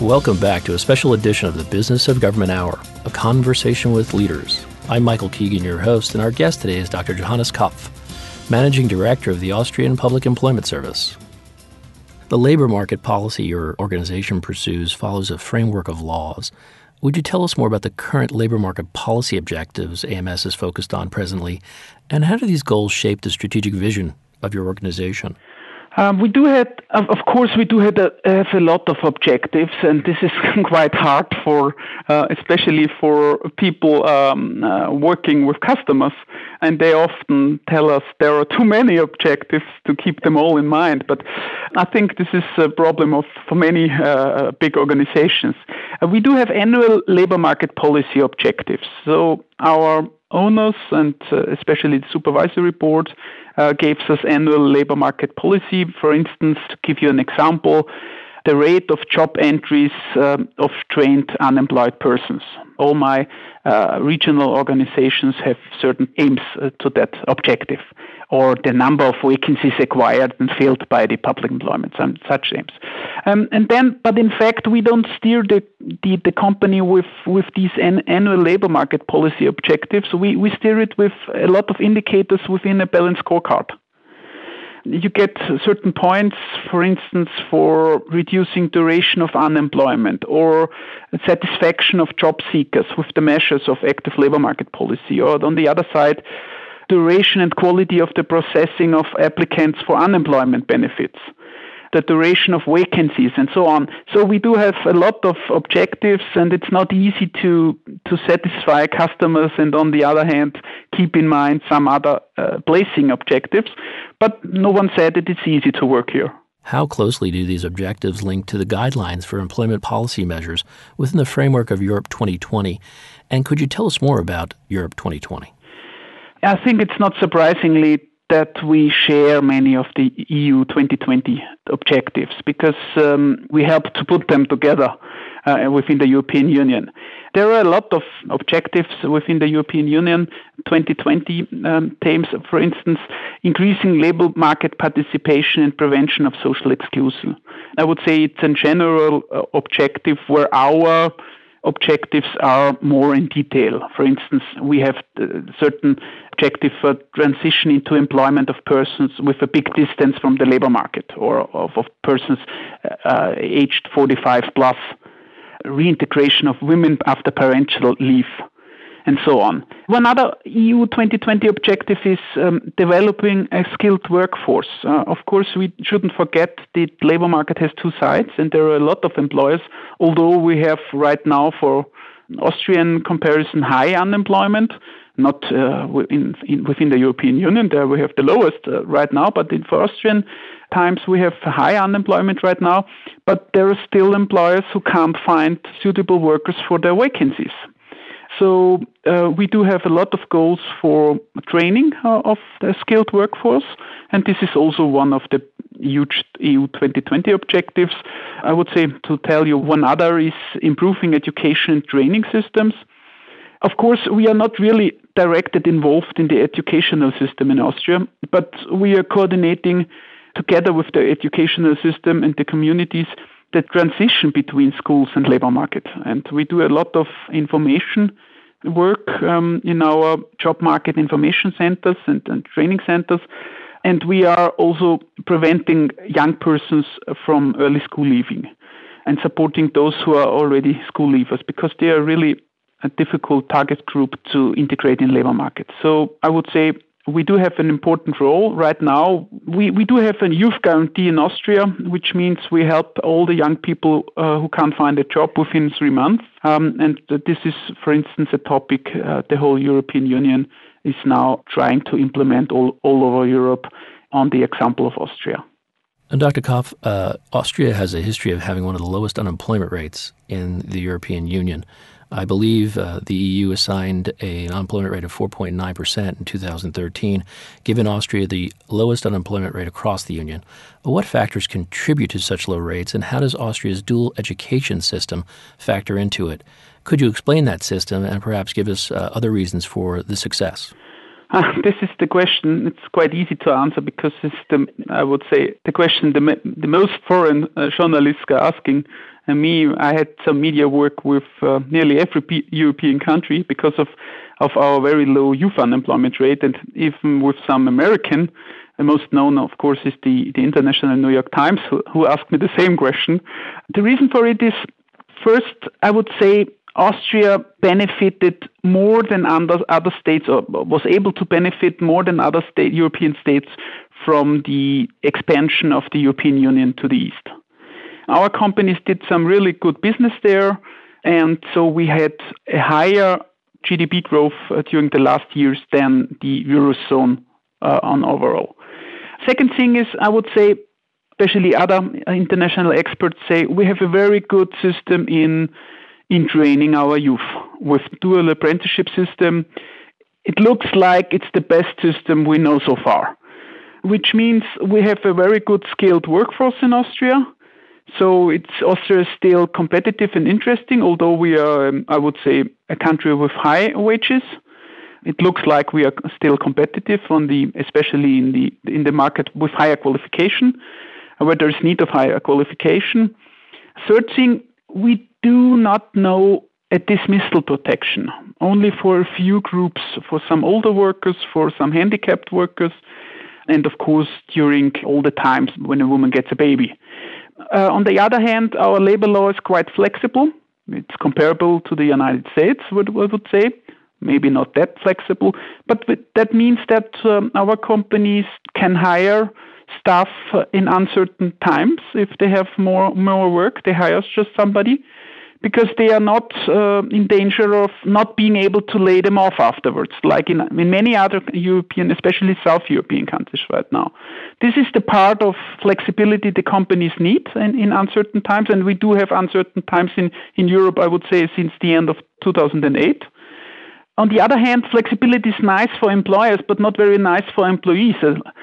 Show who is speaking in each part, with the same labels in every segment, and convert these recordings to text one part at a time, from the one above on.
Speaker 1: Welcome back to a special edition of the Business of Government Hour, a conversation with leaders. I'm Michael Keegan, your host, and our guest today is Dr. Johannes Kopf, Managing Director of the Austrian Public Employment Service. The labor market policy your organization pursues follows a framework of laws. Would you tell us more about the current labor market policy objectives AMS is focused on presently, and how do these goals shape the strategic vision of your organization?
Speaker 2: We do have a lot of objectives, and this is quite hard for, especially for people working with customers. And they often tell us there are too many objectives to keep them all in mind. But I think this is a problem for many big organizations. We do have annual labor market policy objectives. So our owners and especially the supervisory board gives us annual labor market policy. For instance, to give you an example, the rate of job entries of trained unemployed persons. All my regional organizations have certain aims to that objective, or the number of vacancies acquired and filled by the public employment, such aims. But in fact, we don't steer the company with these annual labor market policy objectives. We steer it with a lot of indicators within a balanced scorecard. You get certain points, for instance, for reducing duration of unemployment or satisfaction of job seekers with the measures of active labor market policy, or on the other side, duration and quality of the processing of applicants for unemployment benefits, the duration of vacancies, and so on. So we do have a lot of objectives, and it's not easy to satisfy customers, and on the other hand, keep in mind some other placing objectives. But no one said that it's easy to work here.
Speaker 1: How closely do these objectives link to the guidelines for employment policy measures within the framework of Europe 2020? And could you tell us more about Europe 2020?
Speaker 2: I think it's not surprisingly that we share many of the EU 2020 objectives because we help to put them together within the European Union. There are a lot of objectives within the European Union 2020 themes, for instance, increasing labor market participation and prevention of social exclusion. I would say it's a general objective where our objectives are more in detail. For instance, we have certain objective for transition into employment of persons with a big distance from the labor market, or of persons aged 45 plus, reintegration of women after parental leave, and so on. One other EU 2020 objective is developing a skilled workforce. Of course, we shouldn't forget the labor market has two sides, and there are a lot of employers, although we have right now, for Austrian comparison, high unemployment, not within the European Union. There we have the lowest right now, but for Austrian times we have high unemployment right now, but there are still employers who can't find suitable workers for their vacancies. So we do have a lot of goals for training of the skilled workforce, and this is also one of the huge EU 2020 objectives. I would say, to tell you one other, is improving education and training systems. Of course, we are not really directly involved in the educational system in Austria, but we are coordinating together with the educational system and the communities the transition between schools and labor market. And we do a lot of information work in our job market information centers and training centers. And we are also preventing young persons from early school leaving and supporting those who are already school leavers, because they are really a difficult target group to integrate in labor market. So I would say we do have an important role right now. We do have a youth guarantee in Austria, which means we help all the young people who can't find a job within 3 months. And this is, for instance, a topic the whole European Union is now trying to implement all over Europe on the example of Austria.
Speaker 1: And Dr. Kopf, Austria has a history of having one of the lowest unemployment rates in the European Union. I believe the EU assigned an unemployment rate of 4.9% in 2013, giving Austria the lowest unemployment rate across the Union. What factors contribute to such low rates, and how does Austria's dual education system factor into it? Could you explain that system and perhaps give us other reasons for the success?
Speaker 2: This is the question. It's quite easy to answer because it's the question the most foreign journalists are asking. And me, I had some media work with nearly every European country because of our very low youth unemployment rate, and even with some American. The most known, of course, is the International New York Times, who asked me the same question. The reason for it is, first, I would say Austria benefited more than other states, or was able to benefit more than other European states from the expansion of the European Union to the east. Our companies did some really good business there, and so we had a higher GDP growth during the last years than the Eurozone on overall. Second thing is, I would say, especially other international experts say, we have a very good system in training our youth with dual apprenticeship system. It looks like it's the best system we know so far, which means we have a very good skilled workforce in Austria. So Austria is still competitive and interesting, although we are, I would say, a country with high wages. It looks like we are still competitive especially in the market with higher qualification, where there is need of higher qualification. Third thing, we do not know a dismissal protection, only for a few groups, for some older workers, for some handicapped workers, and of course during all the times when a woman gets a baby. On the other hand, our labor law is quite flexible. It's comparable to the United States, I would say. Maybe not that flexible, but that means that our companies can hire staff in uncertain times. If they have more work, they hire just somebody, because they are not in danger of not being able to lay them off afterwards, like in many other European, especially South European countries right now. This is the part of flexibility the companies need in uncertain times, and we do have uncertain times in Europe, I would say, since the end of 2008. On the other hand, flexibility is nice for employers, but not very nice for employees.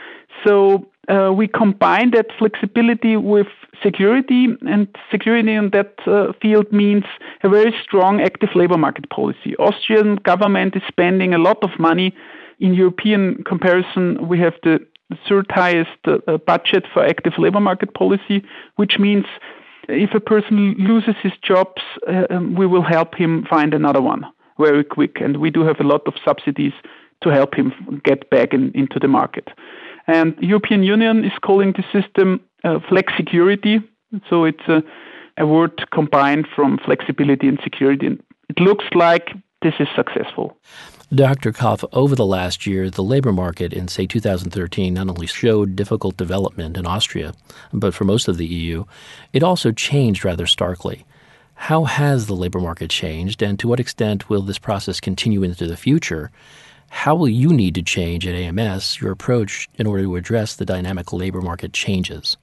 Speaker 2: So we combine that flexibility with security, and security in that field means a very strong active labor market policy. Austrian government is spending a lot of money. In European comparison, we have the third highest budget for active labor market policy, which means if a person loses his jobs, we will help him find another one very quick, and we do have a lot of subsidies to help him get back into the market. And the European Union is calling the system flexicurity, so it's a word combined from flexibility and security. And it looks like this is successful.
Speaker 1: Dr. Kopf, over the last year, the labor market in, say, 2013 not only showed difficult development in Austria, but for most of the EU, it also changed rather starkly. How has the labor market changed, and to what extent will this process continue into the future? How will you need to change at AMS your approach in order to address the dynamic labor market changes?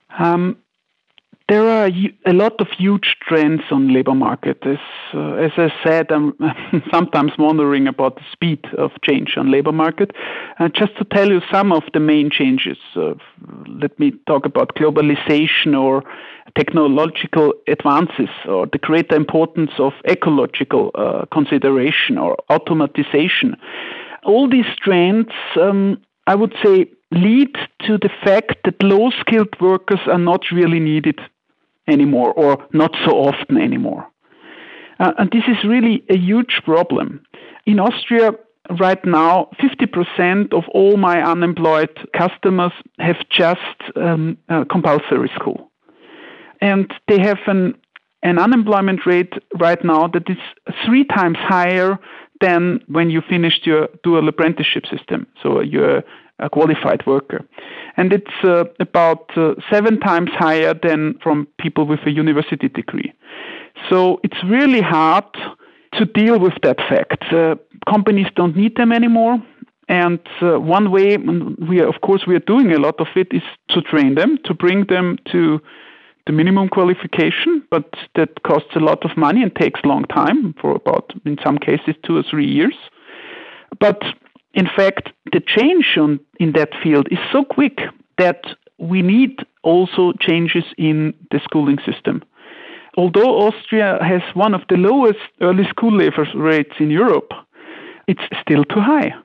Speaker 2: There are a lot of huge trends on labor market. As I said, I'm sometimes wondering about the speed of change on labor market. Just to tell you some of the main changes, let me talk about globalization or technological advances, or the greater importance of ecological consideration or automatization. All these trends, I would say, lead to the fact that low-skilled workers are not really needed anymore, or not so often anymore. And this is really a huge problem. In Austria, right now, 50% of all my unemployed customers have just compulsory school. And they have an unemployment rate right now that is 3 times higher than when you finished your dual apprenticeship system. So you're a qualified worker. And it's about 7 times higher than from people with a university degree. So it's really hard to deal with that fact. Companies don't need them anymore. And one way, we are doing a lot of it, is to train them, to bring them to the minimum qualification, but that costs a lot of money and takes a long time, for about, in some cases, 2 or 3 years. But in fact, the change in that field is so quick that we need also changes in the schooling system. Although Austria has one of the lowest early school leavers rates in Europe, it's still too high.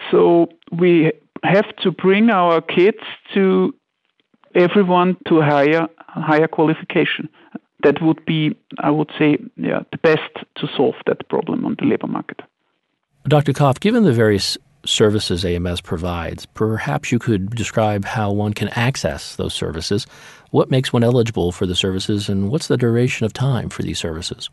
Speaker 2: So we have to bring our kids to everyone to higher qualification. That would be, I would say, the best to solve that problem on the labor market.
Speaker 1: Dr. Kopf, given the various services AMS provides, perhaps you could describe how one can access those services. What makes one eligible for the services, and what's the duration of time for these services?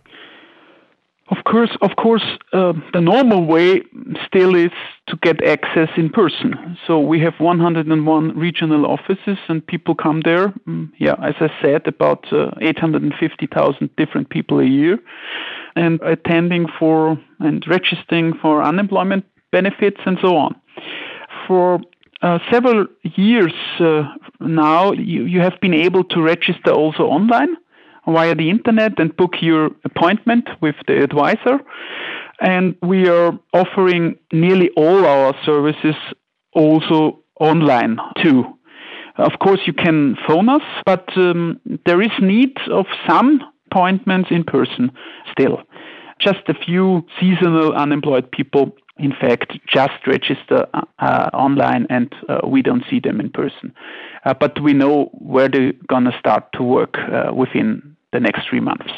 Speaker 2: Of course, the normal way still is to get access in person. So we have 101 regional offices, and people come there. As I said, about 850,000 different people a year, and attending for and registering for unemployment benefits and so on. For several years now, you have been able to register also online via the internet and book your appointment with the advisor. And we are offering nearly all our services also online too. Of course, you can phone us, but there is need of some appointments in person still. Just a few seasonal unemployed people, in fact, just register online, and we don't see them in person. But we know where they're going to start to work within the next 3 months.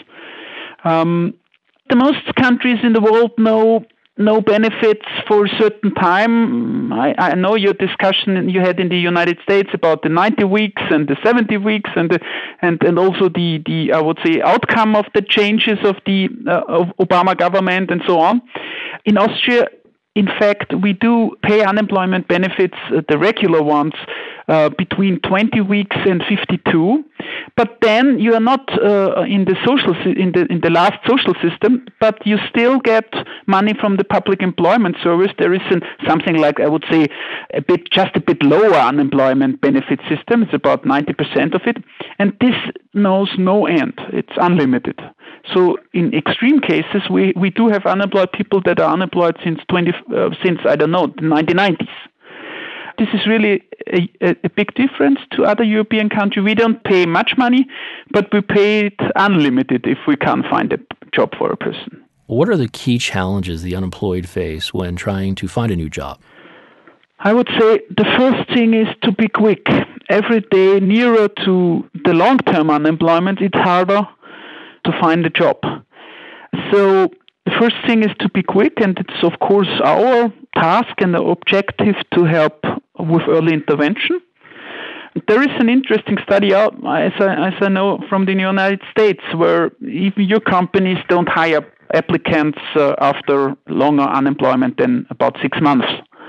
Speaker 2: The most countries in the world know benefits for a certain time. I know your discussion you had in the United States about the 90 weeks and the 70 weeks and also the I would say outcome of the changes of the of Obama government and so on. In Austria, in fact, we do pay unemployment benefits, the regular ones, between 20 weeks and 52. But then you are not in the last social system, but you still get money from the public employment service. There is something like, I would say, just a bit lower unemployment benefit system. It's about 90% of it, and this knows no end. It's unlimited. So in extreme cases, we do have unemployed people that are unemployed since the 1990s. This is really a big difference to other European countries. We don't pay much money, but we pay it unlimited if we can't find a job for a person.
Speaker 1: What are the key challenges the unemployed face when trying to find a new job?
Speaker 2: I would say the first thing is to be quick. Every day nearer to the long-term unemployment, it's harder to find a job. So the first thing is to be quick, and it's of course our task and the objective to help with early intervention. There is an interesting study out, as I know, from the United States, where even your companies don't hire applicants after longer unemployment than about 6 months.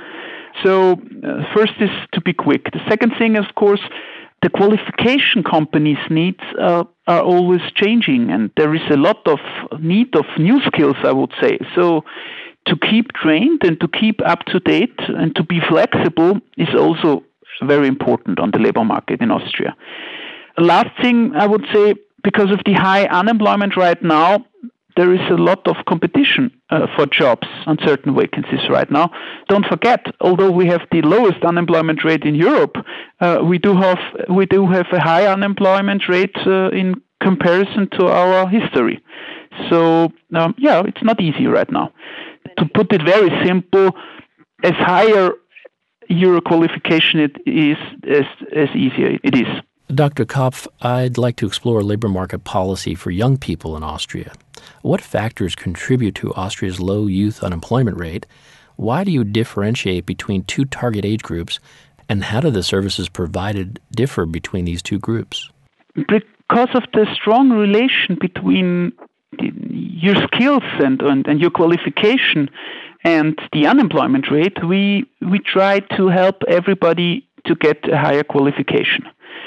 Speaker 2: So first is to be quick. The second thing, of course, the qualification companies' needs are always changing, and there is a lot of need of new skills, I would say. So to keep trained and to keep up to date and to be flexible is also very important on the labor market in Austria. Last thing I would say, because of the high unemployment right now, there is a lot of competition for jobs on certain vacancies right now. Don't forget, although we have the lowest unemployment rate in Europe, we do have a high unemployment rate in comparison to our history. So it's not easy right now. To put it very simple, as higher your qualification it is, as easier it is.
Speaker 1: Dr. Kopf, I'd like to explore labor market policy for young people in Austria. What factors contribute to Austria's low youth unemployment rate? Why do you differentiate between two target age groups, and how do the services provided differ between these two groups?
Speaker 2: Because of the strong relation between your skills and your qualification and the unemployment rate, we try to help everybody to get a higher qualification.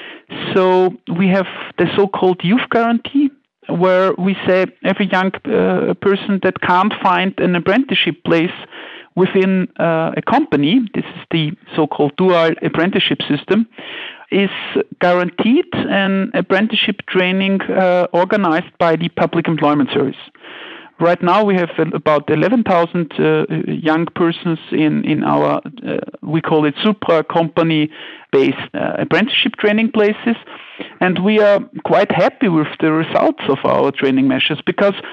Speaker 2: So we have the so-called youth guarantee, where we say every young person that can't find an apprenticeship place within a company, this is the so-called dual apprenticeship system, is guaranteed an apprenticeship training organized by the Public Employment Service. Right now we have about 11,000 young persons in our, we call it Supra company-based apprenticeship training places. And we are quite happy with the results of our training measures, because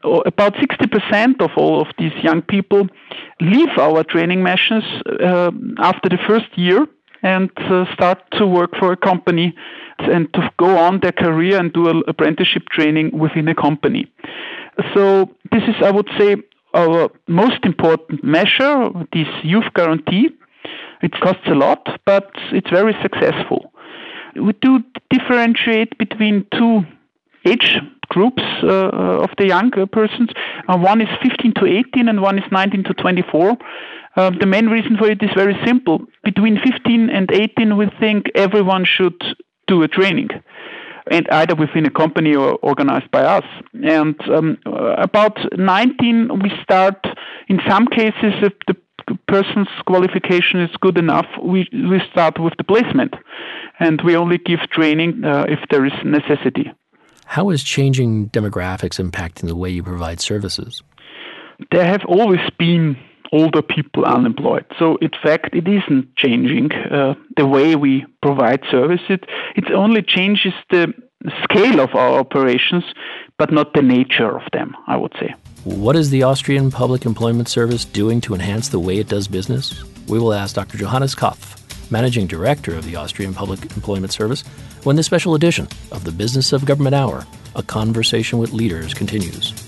Speaker 2: about 60% of all of these young people leave our training missions after the first year and start to work for a company and to go on their career and do an apprenticeship training within a company. So this is, I would say, our most important measure, this youth guarantee. It costs a lot, but it's very successful. We do differentiate between two age groups of the young persons. One is 15 to 18 and one is 19 to 24. The main reason for it is very simple. Between 15 and 18, we think everyone should do a training, and either within a company or organized by us. And about 19, we start, in some cases, if the person's qualification is good enough, we start with the placement, and we only give training if there is necessity.
Speaker 1: How is changing demographics impacting the way you provide services?
Speaker 2: There have always been older people unemployed. So, in fact, it isn't changing the way we provide services. It only changes the scale of our operations, but not the nature of them, I would say.
Speaker 1: What is the Austrian Public Employment Service doing to enhance the way it does business? We will ask Dr. Johannes Kopf, Managing Director of the Austrian Public Employment Service, when this special edition of the Business of Government Hour, a conversation with leaders, continues.